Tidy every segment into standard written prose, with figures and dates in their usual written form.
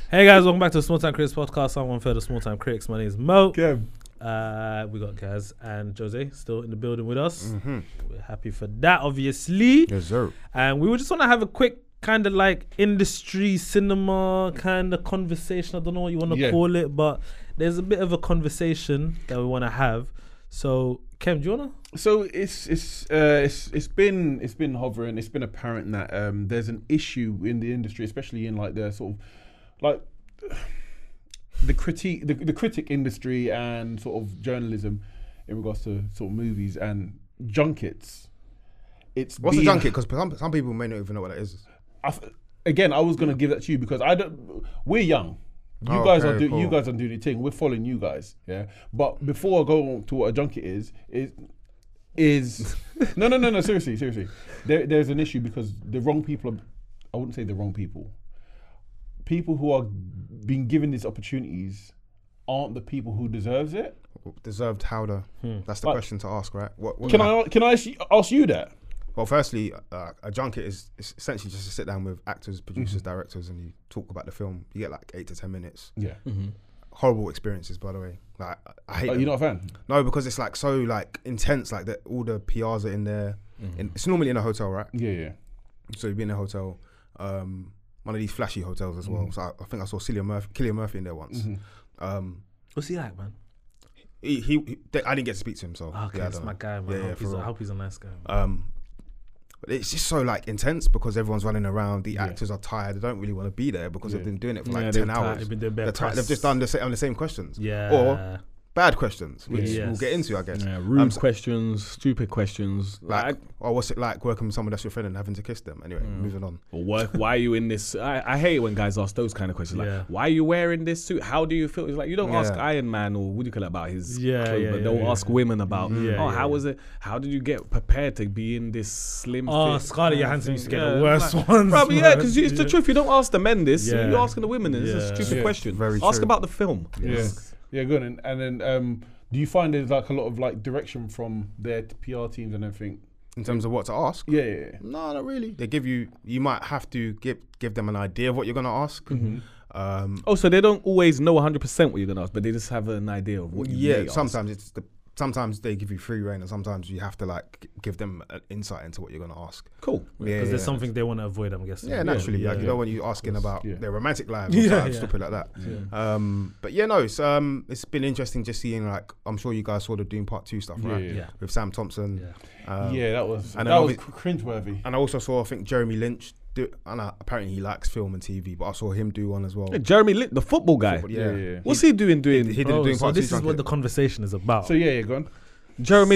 Hey guys, welcome back to the Small Time Critics podcast. I'm one third of Small Time Critics. My name is Mo. Kev. We got Kaz and Jose still in the building with us. We're happy for that, obviously. Yes, sir. And we just want to have a quick kind of like industry cinema kind of conversation. I don't know what you want to call it, but there's a bit of a conversation that we want to have. So, Kev, do you wanna? So it's been hovering. It's been apparent that there's an issue in the industry, especially in like the sort of like the critic industry and sort of journalism in regards to sort of movies and junkets. What's a junket? Because some people may not even know what that is. I was gonna give that to you because I don't. We're young. You guys are doing your thing. We're following you guys, yeah. But before I go on to what a junket is no. Seriously. There's an issue because the wrong people I wouldn't say the wrong people. People who are being given these opportunities aren't the people who deserves it. Deserved how the? That's the question to ask, right? What can I ask you that? Well, firstly, a junket is essentially just to sit down with actors, producers, directors, and you talk about the film. You get like 8 to 10 minutes. Yeah. Horrible experiences, by the way. Like I hate. You're not a fan? No, because it's like so like intense. Like that, all the PRs are in there. It's normally in a hotel, right? Yeah. So you'd be in a hotel, one of these flashy hotels as well. So I think I saw Cillian Murphy in there once. What's he like, man? I didn't get to speak to him, so Okay, that's my guy, man. I hope he's a nice guy. But it's just so like intense because everyone's running around. The actors are tired. They don't really want to be there because they've been doing it for like 10 hours. They've been doing They've just done the same questions. Yeah. Or bad questions, which we'll get into, I guess. Yeah, rude questions, stupid questions. Like, or what's it like working with someone that's your friend and having to kiss them? Anyway, moving on. Or why are you in this? I hate it when guys ask those kind of questions. Like, why are you wearing this suit? How do you feel? It's like, you don't ask Iron Man or what do you call it about his clothes, but don't ask women about, how was it? How did you get prepared to be in this slim fit? Scarlett Johansson used to get the worst ones. Probably, because it's the truth. You don't ask the men this. You're asking the women this. It's a stupid question. Very ask true. about the film. Yeah, good. And then do you find there's like a lot of like direction from their PR teams and everything? In terms of what to ask? Yeah. No, not really. They give you might have to give them an idea of what you're going to ask. So they don't always know 100% what you're going to ask, but they just have an idea of what you may ask. Sometimes they give you free reign, and sometimes you have to like give them an insight into what you're going to ask. Cool. Because there's something they want to avoid, I'm guessing. Yeah, naturally. You don't want you asking about their romantic lives or stupid like that. But it's been interesting just seeing, like, I'm sure you guys saw the Doom Part 2 stuff, right? Yeah. With Sam Thompson. That was cringeworthy. And I also saw, I think, Jeremy Lynch apparently he likes film and TV, but I saw him do one as well. Hey, Jeremy Lynch, the football guy. Yeah. What's he doing? He did doing part 2 this is what the conversation is about. So go on. Jeremy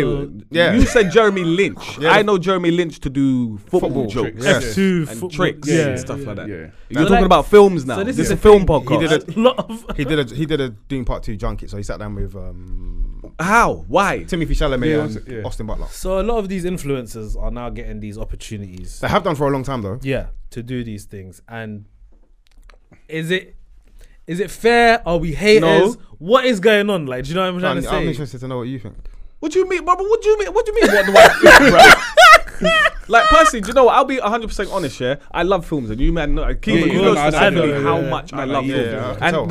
you said Jeremy Lynch. I know Jeremy Lynch to do football jokes F2 and tricks and stuff like that. Yeah. You're talking about films now. So this is a film podcast. He did a Doing Part 2 junket, so he sat down with How? Why? Timothy Chalamet and Austin Butler. So a lot of these influencers are now getting these opportunities. They have done for a long time though. Yeah, to do these things. And is it fair? Are we haters? No. What is going on? Like, do you know what I'm trying to say? I'm interested to know what you think. What do you mean, brother? What do you mean? What do I think, bro? Like, personally, do you know what? I'll be 100% honest, yeah? I love films, and you man know, Keith, you know specifically how much I love films. And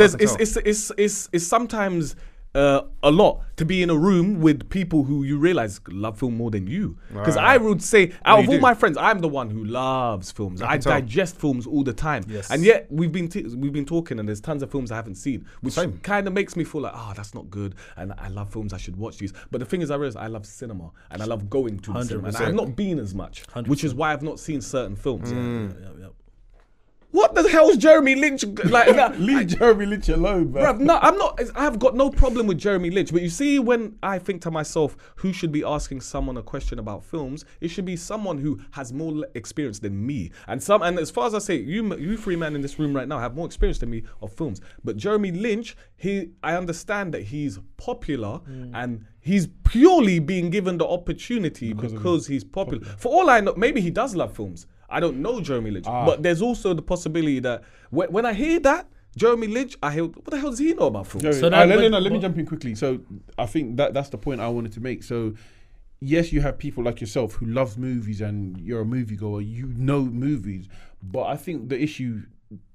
it's sometimes a lot to be in a room with people who you realize love film more than you. Because I would say, out of all my friends, I'm the one who loves films. I digest films all the time. Yes. And yet we've been talking, and there's tons of films I haven't seen, which kind of makes me feel like, that's not good. And I love films, I should watch these. But the thing is, I realize I love cinema, and I love going to the cinema. And I've not been as much, 100%. which is why I've not seen certain films. Yeah. What the hell's Jeremy Lynch like? Leave Jeremy Lynch alone, bro. Bruv, no, I'm not. I have got no problem with Jeremy Lynch, but you see, when I think to myself, who should be asking someone a question about films? It should be someone who has more experience than me. And as far as I say, you three men in this room right now have more experience than me of films. But Jeremy Lynch, I understand that he's popular and he's purely being given the opportunity because he's popular. For all I know, maybe he does love films. I don't know Jeremy Lynch, but there's also the possibility that when I hear that, Jeremy Lynch, I hear, what the hell does he know about films? So let me jump in quickly. So I think that's the point I wanted to make. So yes, you have people like yourself who loves movies and you're a moviegoer, you know movies, but I think the issue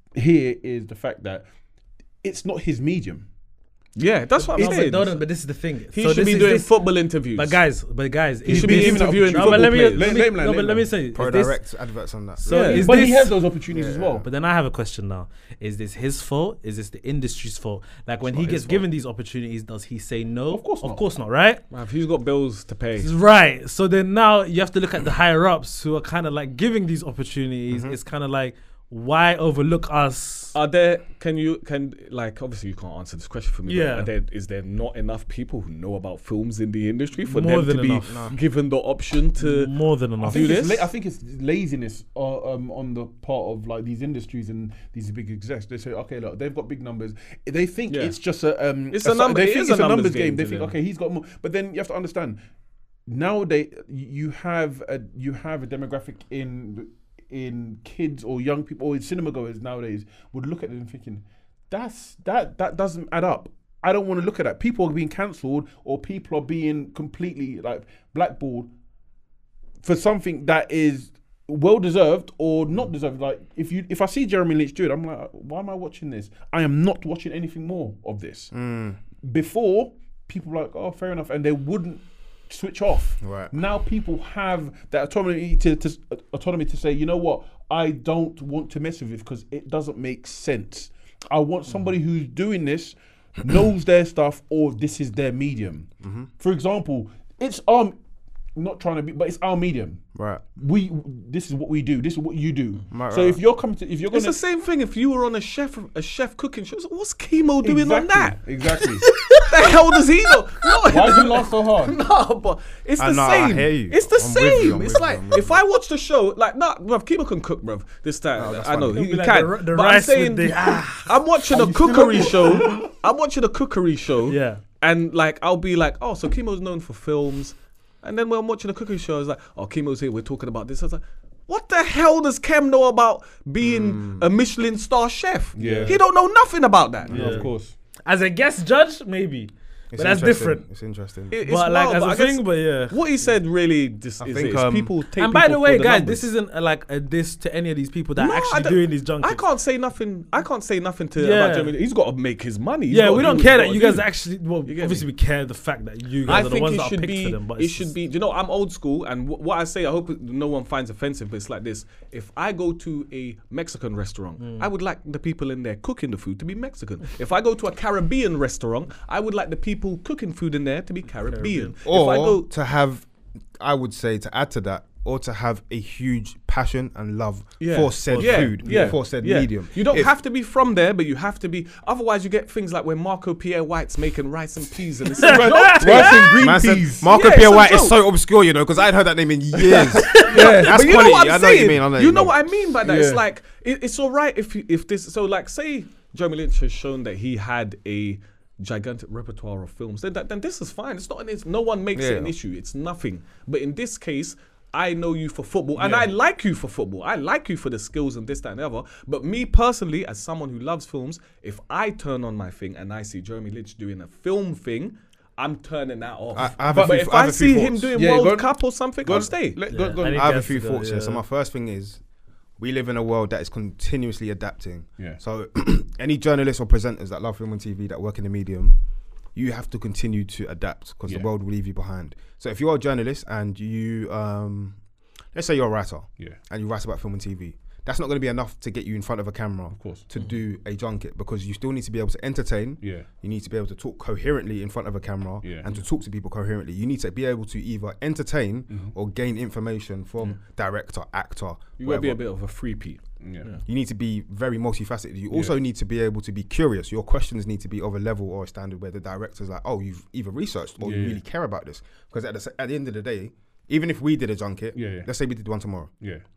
here is the fact that it's not his medium. Yeah, that's what I'm saying. But this is the thing. He should be doing football interviews. But guys, he should be interviewing football players. Let me say, Pro direct adverts on that. So but he has those opportunities as well. But then I have a question now: is this his fault? Is this the industry's fault? Like when he gets given these opportunities, does he say no? Of course not. Of course not, right? Man, he's got bills to pay. Right. So then now you have to look at the higher ups who are kind of like giving these opportunities. It's kind of like, why overlook us? Are there? Obviously you can't answer this question for me. Yeah. But is there not enough people who know about films in the industry for More them to than be enough. given the option to More than enough. do this? I think it's laziness on the part of like these industries and these big execs. They say, okay, look, they've got big numbers. They think it's just a it's a number. They think it's a numbers game. They think, okay, he's got more. But then you have to understand. Nowadays, you have a demographic in kids or young people or in cinema goers nowadays would look at it and thinking, that doesn't add up. I don't want to look at that. People are being cancelled or people are being completely like blackballed for something that is well deserved or not deserved. Like if I see Jeremy Lynch do it, I'm like, why am I watching this? I am not watching anything more of this. Before, people were like, oh, fair enough, and they wouldn't switch off. Right. Now people have that autonomy to say, you know what, I don't want to mess with it because it doesn't make sense. I want somebody who's doing this, knows their stuff, or this is their medium. For example, it's not trying to be, but it's our medium. Right. This is what we do. This is what you do. Right, so right. if you're coming to, if you're It's gonna, the same thing if you were on a chef cooking show. What's Chemo doing on that? Exactly. The hell does he know? No. Why do you laugh so hard? No, but it's the same. I hear you. It's the I'm with you, same. I'm It's with like you, I'm with if I watch the show, like, bruv, Chemo can cook, bruv. This time, that's I know funny. he It'll be can. like the but I'm rice saying, with the I'm watching a cookery show. I'm watching a cookery show. Yeah. And like, I'll be like, oh, so Chemo's known for films. And then when I'm watching a cookery show, I was like, oh, Chemo's here. We're talking about this. I was like, what the hell does Chem know about being a Michelin star chef? Yeah. He don't know nothing about that. Yeah, of course. As a guest judge, maybe. But that's different. It's interesting. It's But like wild, as but a I guess thing, but yeah. what he said really just is think, people take. And by people the way, for guys, numbers. this isn't like a diss to any of these people that No, are I actually don't- doing these junkets. I can't say nothing. I can't say nothing to Yeah. about Jeremy. He's got to make his money. He's Yeah, gotta we do don't what care he's that you gotta guys do. actually. Well, You get obviously me? we care the fact that you I guys are the think ones it that are should picked be. for them. But It should be. Do you know, I'm old school, and what I say, I hope no one finds offensive. But it's like this: if I go to a Mexican restaurant, I would like the people in there cooking the food to be Mexican. If I go to a Caribbean restaurant, I would like the people cooking food in there to be Caribbean. Or If I go, to have, I would say, to add to that, or to have a huge passion and love for said food, for said medium. You don't have to be from there, but you have to be. Otherwise, you get things like when Marco Pierre White's making rice and peas, and it's a joke to me. Rice and green Man said peas. Marco Yeah, Pierre it's a White is joke. so obscure, you know, because I hadn't heard that name in years. That's But you know quality. what I'm I know what saying? you mean. I know You know what I mean by that? Yeah. It's like it's all right if this. So like, say Jeremy Lynch has shown that he had a gigantic repertoire of films, then this is fine. It's not. No one makes it an issue. It's nothing. But in this case, I know you for football, and I like you for football. I like you for the skills and this, that, and the other. But me personally, as someone who loves films, if I turn on my thing and I see Jeremy Lynch doing a film thing, I'm turning that off. I have but a few- if I have I a few see him thoughts. doing Yeah, go World on. Cup or something, I'll stay. I I have need a guys few to go, thoughts here. So yeah. my first thing is, we live in a world that is continuously adapting. Yeah. So any journalists or presenters that love film and TV that work in the medium, you have to continue to adapt because the world will leave you behind. So if you're a journalist and you, let's say you're a writer, and you write about film and TV, that's not going to be enough to get you in front of a camera, Of course. to do a junket, because you still need to be able to entertain. Yeah. You need to be able to talk coherently in front of a camera and to talk to people coherently. You need to be able to either entertain or gain information from director, actor, You got to be whatever. a bit of a freebie. Yeah. You need to be very multifaceted. You also need to be able to be curious. Your questions need to be of a level or a standard where the director's like, oh, you've either researched or you really care about this. Because at the end of the day, even if we did a junket, let's say we did one tomorrow,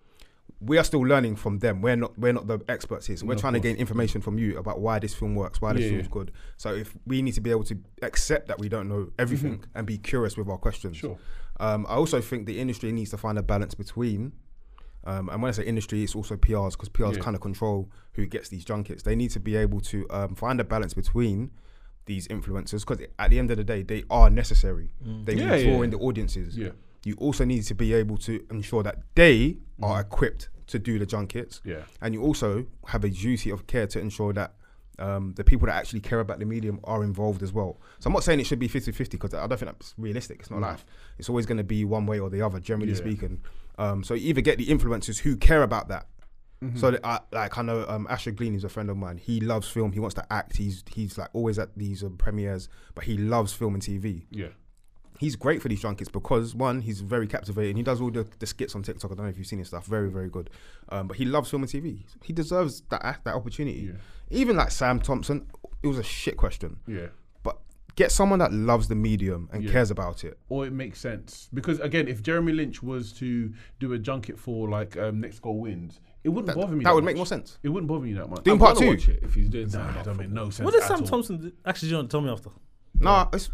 we are still learning from them. We're not the experts here. So we're trying to gain information from you about why this film works, why this film's good. So if we need to be able to accept that we don't know everything and be curious with our questions. Sure. I also think the industry needs to find a balance between, and when I say industry, it's also PRs, because PRs kind of control who gets these junkets. They need to be able to find a balance between these influencers, because at the end of the day, they are necessary. They will draw in the audiences. Yeah. You also need to be able to ensure that they are equipped to do the junkets. Yeah. And you also have a duty of care to ensure that the people that actually care about the medium are involved as well. So I'm not saying it should be 50-50 because I don't think that's realistic. It's not life. It's always going to be one way or the other, generally speaking. So you either get the influencers who care about that. So that I know Asher Glean is a friend of mine. He loves film. He wants to act. He's like always at these premieres, but he loves film and TV. Yeah. He's great for these junkets because one, he's very captivating. He does all the skits on TikTok. I don't know if you've seen his stuff. Very, very good. But he loves film and TV. He deserves that opportunity. Yeah. Even like Sam Thompson, it was a shit question. Yeah. But get someone that loves the medium and cares about it. Or it makes sense. Because again, if Jeremy Lynch was to do a junket for like Next Goal Wins, it wouldn't bother me. That would much. make more sense. It wouldn't bother me that much. Doing part two. Watch it if he's doing something. That don't make no sense. What did at Sam all. Thompson do? Actually, John, tell me after. No, it's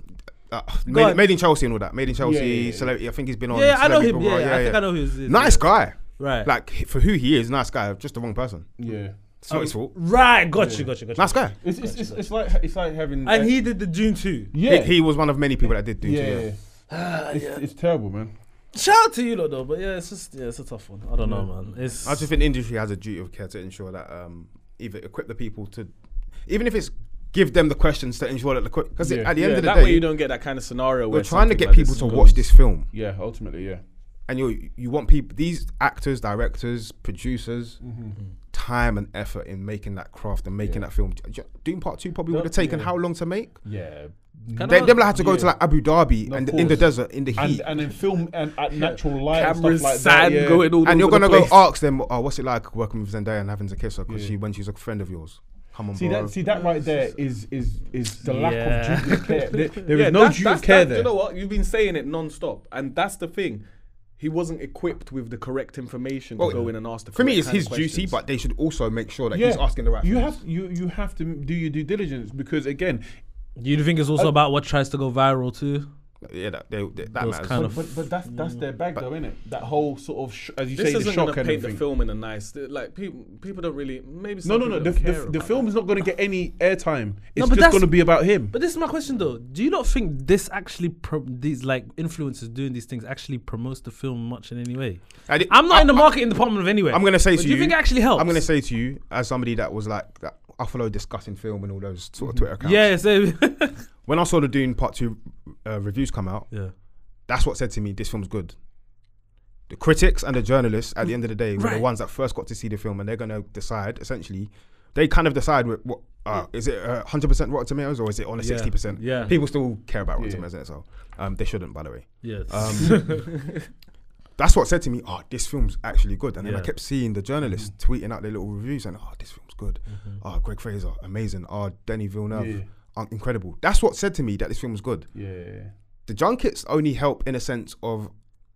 Go on. made in Chelsea and all that. Made in Chelsea. Yeah. Celebrity. I think he's been on. Yeah, I know Celebrity him. Big Yeah, Brother. I think I know who he is. Nice guy. Right. Like for who he is, nice guy. Just the wrong person. Yeah. It's not his fault. Right, got you. Nice guy. It's like having. And he did the June too. Yeah. He was one of many people that did do it. Yeah. It's terrible, man. Shout out to you lot though, but it's a tough one. I don't know, man. It's I just think the industry has a duty of care to ensure that either equip the people to, even if it's give them the questions to ensure that because at the end of the that day, way you don't get that kind of scenario where we're trying to something get like people this to goes- watch this film, Yeah, ultimately, yeah. and you want people, these actors, directors, producers, time and effort in making that craft and making that film. Doing part two probably would have taken how long to make? Yeah. Them had to go to like Abu Dhabi No, and of in the course. desert in the heat. And then film and at natural light Cameras, and stuff like sand that. Yeah. going all And you're over gonna the go place. ask them, oh, what's it like working with Zendaya and having to kiss her because Yeah. when she's a friend of yours? Come on, See bro. that right there is the lack Yeah. of duty of care. There Yeah, is no that's- duty of that's care that. there. You know what? You've been saying it non-stop, and that's the thing. He wasn't equipped with the correct information to go in and ask the For me, correct it's kind his of duty, questions. but they should also make sure that he's asking the right You things. you have to do your due diligence because again, you think it's also about what tries to go viral too? Yeah, that Those matters. kind of- but that's their bag though, isn't it? That whole sort of as you This say, the isn't shock going to and paint the everything. film in a nice like people don't really maybe No. some people don't care The about film that. is not going to get any airtime. It's but just that's- going to be about him. But this is my question though. Do you not think this actually these like influencers doing these things actually promotes the film much in any way? I'm not in the marketing department of anyway. I'm going to say But to do you think it actually helps? I'm going to say to you, as somebody that was like, that I follow discussing film and all those sort of Twitter accounts. Yeah, so When I saw the Dune Part 2 reviews come out, yeah. that's what said to me, this film's good. The critics and the journalists, at the end of the day, were the Right. ones that first got to see the film, and they're going to decide, essentially, they kind of decide what is it 100% Rotten Tomatoes or is it on a 60%? Yeah. People still care about Rotten Yeah. Tomatoes, so they shouldn't, by the way. Yes. That's what said to me, oh, this film's actually good. And then I Yeah. kept seeing the journalists tweeting out their little reviews and, oh, this film's good. Oh, Greg Fraser, amazing. Oh, Denis Villeneuve, incredible. That's what said to me that this film was good. Yeah. The junkets only help in a sense of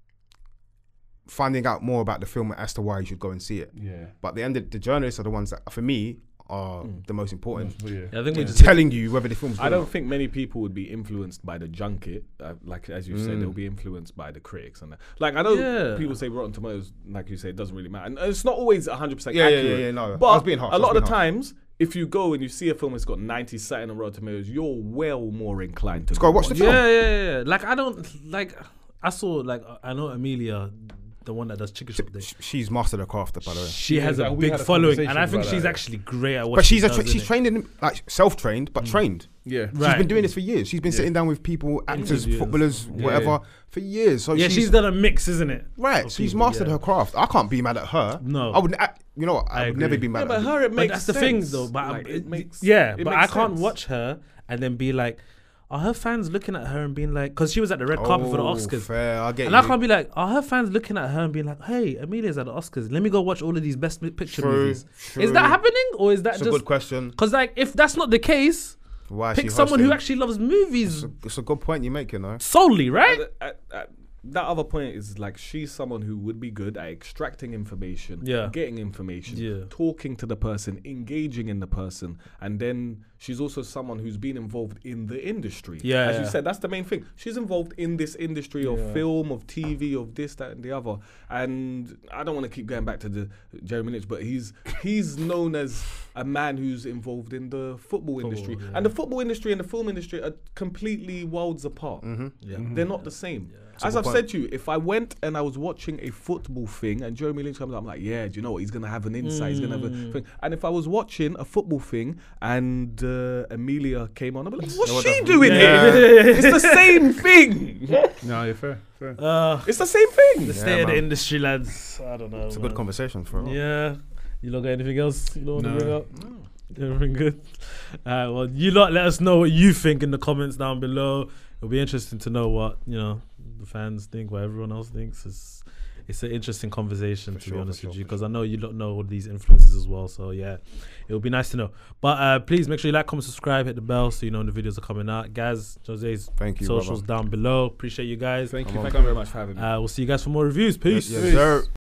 finding out more about the film as to why you should go and see it. Yeah. But the end of the journalists are the ones that, for me, are the most important. Yeah. I think we just Telling you whether the film's good. I or don't not. think many people would be influenced by the junket, like as you said, they'll be influenced by the critics and that. Like I know Yeah. people say Rotten Tomatoes, like you say, it doesn't really matter, and it's not always 100% Yeah, accurate. no. I But was being harsh, a I was lot of being the harsh. times, if you go and you see a film that's got 90 something on Rotten Tomatoes, you're well more inclined to go watch the film. Yeah. Like I don't like. I saw like I know Amelia, the one that does Chicken Shop Day. She's mastered her craft, by the way. She has a we big had a following, conversation and I think about she's that. actually great at what But she she's does, she's innit? trained in, like, self-trained, but trained. Yeah. Right. She's been doing this for years. She's been sitting down with people, actors, Interviews. footballers, whatever, for years. So Yeah, she's done a mix, isn't it? right. of She's people, mastered yeah. her craft. I can't be mad at her. No. I would. You know what? I would agree. never be mad Yeah, at but her. her it But makes that's the sense. thing, though. But Like, it makes but I makes can't sense. watch her and then be like, are her fans looking at her and being like, because she was at the red carpet for the Oscars. Fair, I get And you. I can't be like, are her fans looking at her and being like, hey, Amelia's at the Oscars. Let me go watch all of these best picture movies. Is that happening? Or is that It's a just. good question. Because, like, if that's not the case, Why is she pick someone who hosting? actually loves movies It's a good point you make, you know. solely, right? That other point is like she's someone who would be good at extracting information, Yeah. getting information, Yeah. talking to the person, engaging in the person, and then she's also someone who's been involved in the industry. Yeah, as you yeah. said, that's the main thing. She's involved in this industry of film, of TV, of this, that, and the other. And I don't want to keep going back to the Jeremy Lynch, but he's known as a man who's involved in the football industry, and the football industry and the film industry are completely worlds apart. Yeah. They're not the same. As I've said to you, if I went and I was watching a football thing and Jeremy Lynch comes out, I'm like, yeah, do you know what? He's going to have an insight. He's going to have a thing. And if I was watching a football thing and Amelia came on, I'm like, what's she doing here? It's the same thing. No, you're fair. It's the same thing. The state of the industry, lads. I don't know. It's a good conversation for us. Yeah. You lot got anything else you don't want to bring up? No. Everything good? Well, you lot let us know what you think in the comments down below. It'll be interesting to know what, the fans think, what everyone else thinks. It's an interesting conversation, to be honest with you, because I know you lot know all these influences as well. So, yeah, it'll be nice to know. But please make sure you like, comment, subscribe, hit the bell so you know when the videos are coming out. Gaz, Jose's socials down below. Appreciate you guys. Thank you very much for having me. We'll see you guys for more reviews. Peace. Yes, sir.